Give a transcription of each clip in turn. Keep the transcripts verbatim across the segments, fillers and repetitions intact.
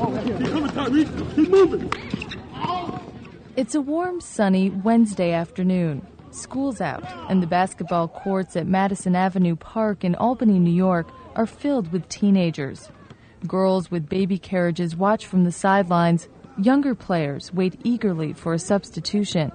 It's a warm, sunny Wednesday afternoon. School's out, and the basketball courts at Madison Avenue Park in Albany, New York, are filled with teenagers. Girls with baby carriages watch from the sidelines. Younger players wait eagerly for a substitution.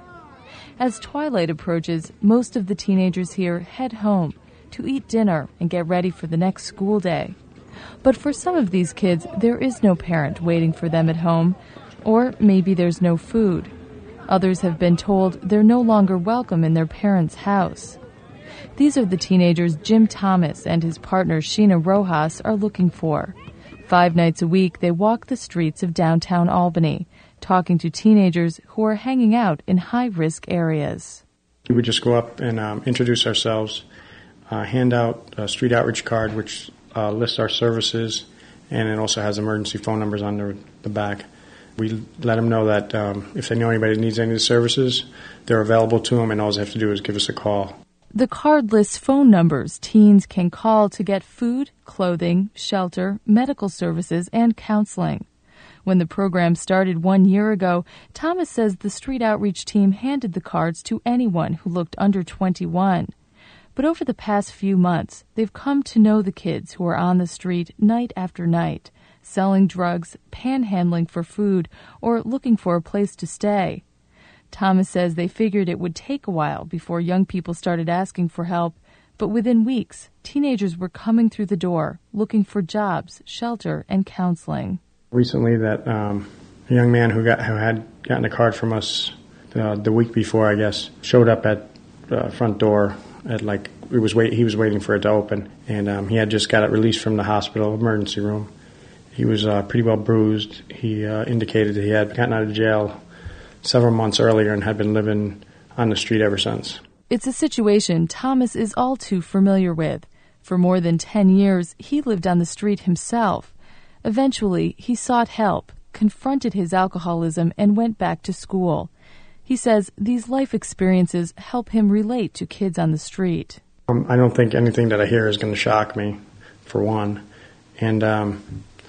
As twilight approaches, most of the teenagers here head home to eat dinner and get ready for the next school day. But for some of these kids, there is no parent waiting for them at home, or maybe there's no food. Others have been told they're no longer welcome in their parents' house. These are the teenagers Jim Thomas and his partner Sheena Rojas are looking for. Five nights a week, they walk the streets of downtown Albany, talking to teenagers who are hanging out in high-risk areas. We would just go up and um, introduce ourselves, uh, hand out a street outreach card which uh, lists our services, and it also has emergency phone numbers on the, the back. We let them know that um, if they know anybody that needs any of the services, they're available to them, and all they have to do is give us a call. The card lists phone numbers teens can call to get food, clothing, shelter, medical services, and counseling. When the program started one year ago, Thomas says the street outreach team handed the cards to anyone who looked under twenty-one. But over the past few months, they've come to know the kids who are on the street night after night, selling drugs, panhandling for food, or looking for a place to stay. Thomas says they figured it would take a while before young people started asking for help, but within weeks, teenagers were coming through the door, looking for jobs, shelter, and counseling. Recently, that um, a young man who got who had gotten a card from us uh, the week before, I guess, showed up at the uh, front door at like it was wait he was waiting for it to open, and um, he had just got it released from the hospital emergency room. He was uh, pretty well bruised. He uh, indicated that he had gotten out of jail several months earlier and had been living on the street ever since. It's a situation Thomas is all too familiar with. For more than ten years, he lived on the street himself. Eventually, he sought help, confronted his alcoholism, and went back to school. He says these life experiences help him relate to kids on the street. Um, I don't think anything that I hear is going to shock me, for one. And um,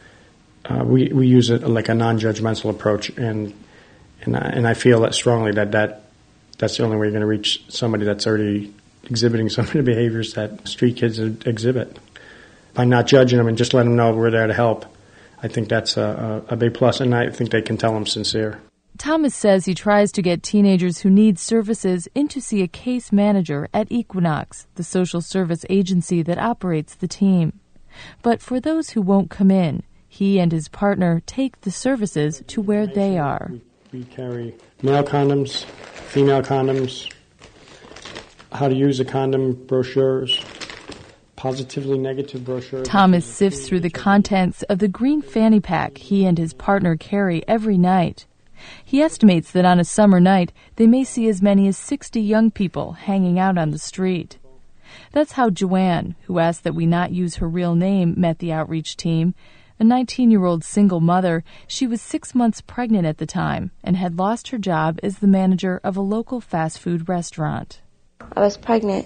uh, we we use it like a non-judgmental approach, and and I, and I feel that strongly that, that that's the only way you're going to reach somebody that's already exhibiting some of the behaviors that street kids exhibit. By not judging them and just letting them know we're there to help, I think that's a, a, a big plus, and I think they can tell I'm sincere. Thomas says he tries to get teenagers who need services in to see a case manager at Equinox, the social service agency that operates the team. But for those who won't come in, he and his partner take the services to where they are. We carry male condoms, female condoms, how to use a condom brochures, positively negative brochures. Thomas sifts through the contents of the green fanny pack he and his partner carry every night. He estimates that on a summer night, they may see as many as sixty young people hanging out on the street. That's how Joanne, who asked that we not use her real name, met the outreach team. A nineteen-year-old single mother, she was six months pregnant at the time and had lost her job as the manager of a local fast food restaurant. I was pregnant,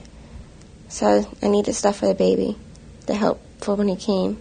so I needed stuff for the baby to help for when he came.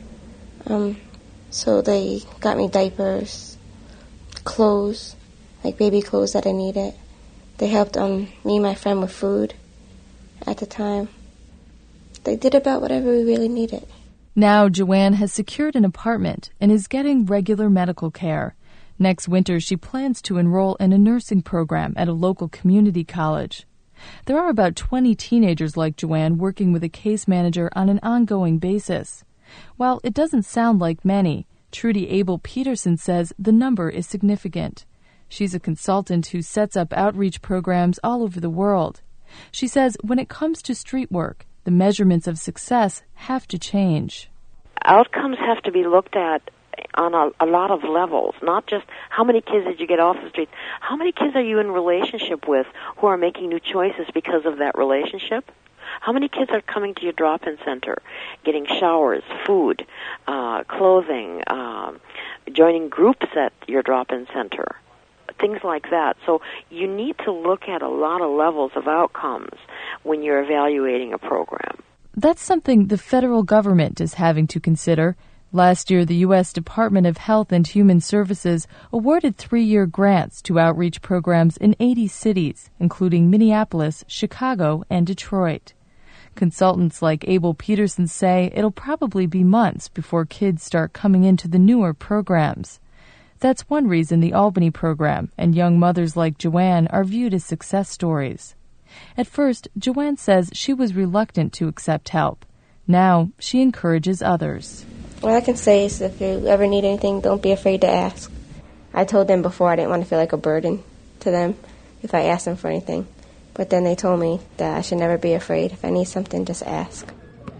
Um, so they got me diapers, clothes, like baby clothes that I needed. They helped um, me and my friend with food at the time. They did about whatever we really needed. Now Joanne has secured an apartment and is getting regular medical care. Next winter, she plans to enroll in a nursing program at a local community college. There are about twenty teenagers like Joanne working with a case manager on an ongoing basis. While it doesn't sound like many, Trudy Abel Peterson says the number is significant. She's a consultant who sets up outreach programs all over the world. She says when it comes to street work, the measurements of success have to change. Outcomes have to be looked at on a, a lot of levels, not just how many kids did you get off the street. How many kids are you in relationship with who are making new choices because of that relationship? How many kids are coming to your drop-in center, getting showers, food, uh, clothing, um, joining groups at your drop-in center? Things like that. So you need to look at a lot of levels of outcomes when you're evaluating a program. That's something the federal government is having to consider. Last year, the U S Department of Health and Human Services awarded three-year grants to outreach programs in eighty cities, including Minneapolis, Chicago, and Detroit. Consultants like Abel Peterson say it'll probably be months before kids start coming into the newer programs. That's one reason the Albany program and young mothers like Joanne are viewed as success stories. At first, Joanne says she was reluctant to accept help. Now, she encourages others. What I can say is if you ever need anything, don't be afraid to ask. I told them before I didn't want to feel like a burden to them if I asked them for anything. But then they told me that I should never be afraid. If I need something, just ask.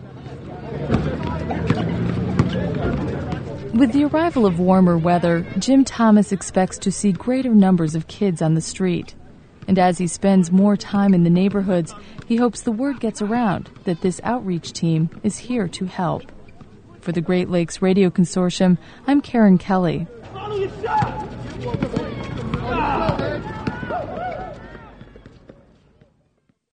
With the arrival of warmer weather, Jim Thomas expects to see greater numbers of kids on the street. And as he spends more time in the neighborhoods, he hopes the word gets around that this outreach team is here to help. For the Great Lakes Radio Consortium, I'm Karen Kelly.